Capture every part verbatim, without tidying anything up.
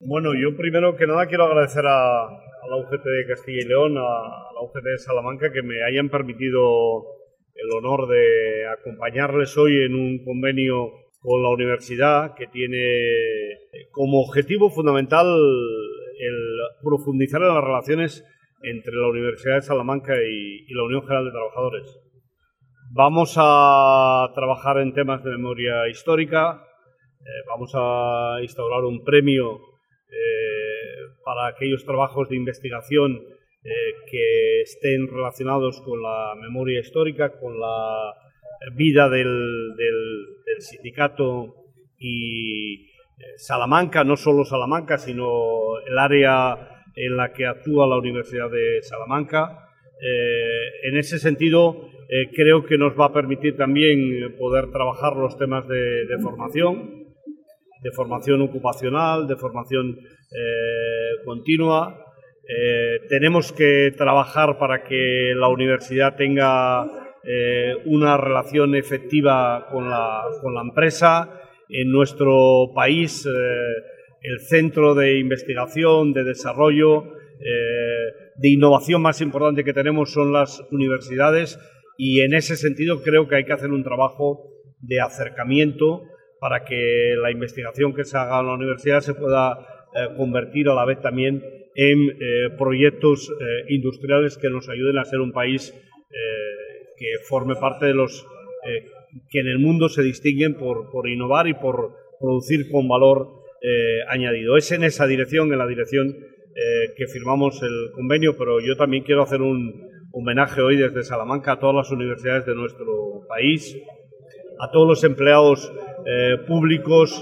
Bueno, yo primero que nada quiero agradecer a, a la U G T de Castilla y León, a, a la U G T de Salamanca, que me hayan permitido el honor de acompañarles hoy en un convenio con la universidad que tiene como objetivo fundamental el profundizar en las relaciones entre la Universidad de Salamanca y, y la Unión General de Trabajadores. Vamos a trabajar en temas de memoria histórica, eh, vamos a instaurar un premio eh, para aquellos trabajos de investigación eh, que estén relacionados con la memoria histórica, con la vida del, del, del sindicato y Salamanca, no solo Salamanca, sino el área en la que actúa la Universidad de Salamanca. Eh, en ese sentido, eh, creo que nos va a permitir también poder trabajar los temas de, de formación, de formación ocupacional, de formación eh, continua. Eh, tenemos que trabajar para que la universidad tenga eh, una relación efectiva con la, con la empresa. En nuestro país, eh, el centro de investigación, de desarrollo, eh, de innovación más importante que tenemos son las universidades, y en ese sentido creo que hay que hacer un trabajo de acercamiento para que la investigación que se haga en la universidad se pueda eh, convertir a la vez también en eh, proyectos eh, industriales que nos ayuden a ser un país eh, que forme parte de los eh, que en el mundo se distinguen por, por innovar y por producir con valor eh, añadido. Es en esa dirección, en la dirección eh, que firmamos el convenio, pero yo también quiero hacer un homenaje hoy desde Salamanca a todas las universidades de nuestro país, a todos los empleados eh, públicos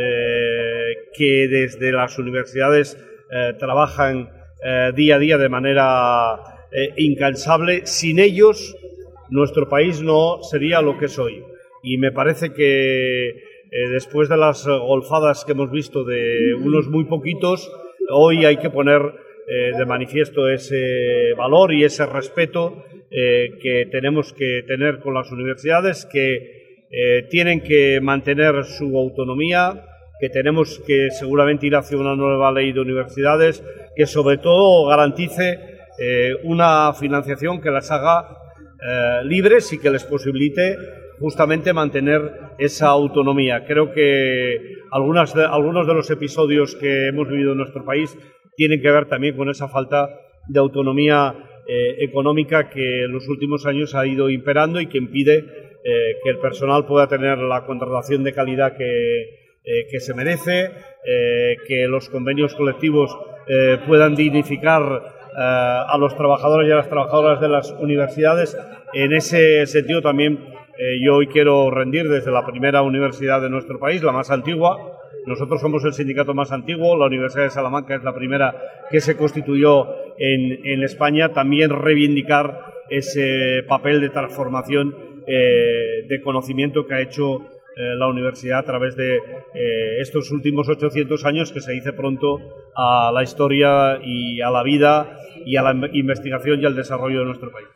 eh, que desde las universidades eh, trabajan eh, día a día de manera eh, incansable. Sin ellos, nuestro país no sería lo que es hoy. Y me parece que eh, después de las golfadas que hemos visto de unos muy poquitos, hoy hay que poner eh, de manifiesto ese valor y ese respeto eh, que tenemos que tener con las universidades, que eh, tienen que mantener su autonomía, que tenemos que seguramente ir hacia una nueva ley de universidades, que sobre todo garantice eh, una financiación que las haga Eh, libres y que les posibilite justamente mantener esa autonomía. Creo que algunas de, algunos de los episodios que hemos vivido en nuestro país tienen que ver también con esa falta de autonomía eh, económica que en los últimos años ha ido imperando y que impide eh, que el personal pueda tener la contratación de calidad que, eh, que se merece, eh, que los convenios colectivos eh, puedan dignificar Uh, a los trabajadores y a las trabajadoras de las universidades. En ese sentido también eh, yo hoy quiero rendir desde la primera universidad de nuestro país, la más antigua. Nosotros somos el sindicato más antiguo, la Universidad de Salamanca es la primera que se constituyó en, en España. También reivindicar ese papel de transformación eh, de conocimiento que ha hecho Eh, la universidad a través de eh, estos últimos ochocientos años, que se dice pronto, a la historia y a la vida y a la investigación y al desarrollo de nuestro país.